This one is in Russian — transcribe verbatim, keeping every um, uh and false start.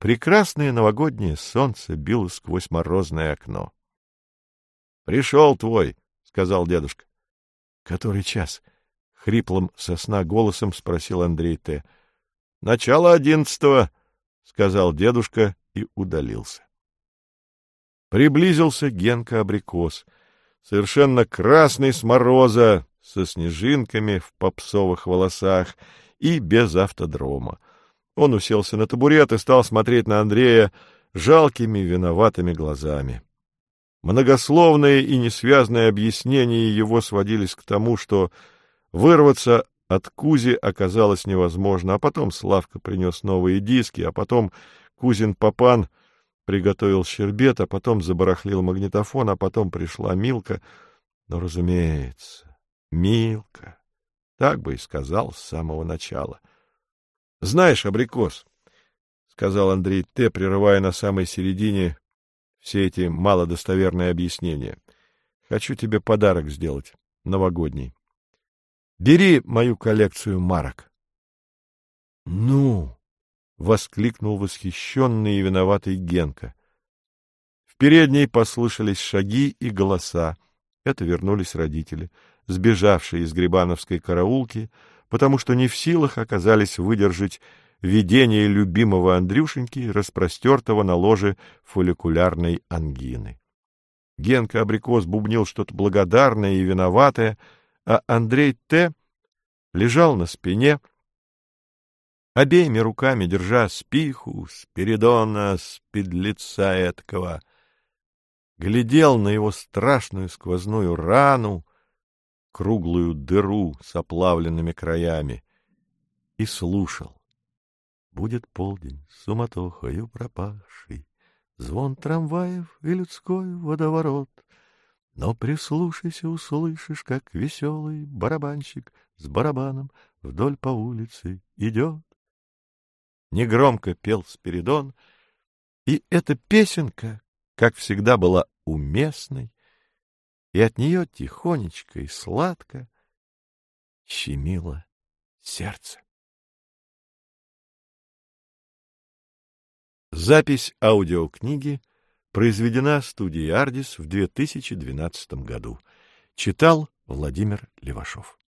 Прекрасное новогоднее солнце било сквозь морозное окно. — Пришел твой, — сказал дедушка. — Который час? — хриплым со сна голосом спросил Андрей Т. — Начало одиннадцатого, — сказал дедушка и удалился. Приблизился Генка-абрикос, совершенно красный с мороза, со снежинками в попсовых волосах и без автодрома. Он уселся на табурет и стал смотреть на Андрея жалкими виноватыми глазами. Многословные и несвязные объяснения его сводились к тому, что вырваться от Кузи оказалось невозможно, а потом Славка принес новые диски, а потом Кузин папан приготовил щербет, а потом забарахлил магнитофон, а потом пришла Милка. Но, разумеется, Милка, так бы и сказал с самого начала. — Знаешь, абрикос, — сказал Андрей Т., прерывая на самой середине все эти малодостоверные объяснения, — хочу тебе подарок сделать, новогодний. Бери мою коллекцию марок. — Ну! — воскликнул восхищенный и виноватый Генка. В передней послышались шаги и голоса. Это вернулись родители, сбежавшие из Грибановской караулки, потому что не в силах оказались выдержать видение любимого Андрюшеньки, распростертого на ложе фолликулярной ангины. Генка-абрикос бубнил что-то благодарное и виноватое, а Андрей Т. лежал на спине, обеими руками держа спиху Спиридона Спидлица эткого, глядел на его страшную сквозную рану, круглую дыру с оплавленными краями, и слушал. Будет полдень, суматохою пропавший, звон трамваев и людской водоворот. Но прислушайся, услышишь, как веселый барабанщик с барабаном вдоль по улице идет. Негромко пел Спиридон, и эта песенка, как всегда, была уместной, и от нее тихонечко и сладко щемило сердце. Запись аудиокниги произведена студией «Ардис» в две тысячи двенадцатом году. Читал Владимир Левашов.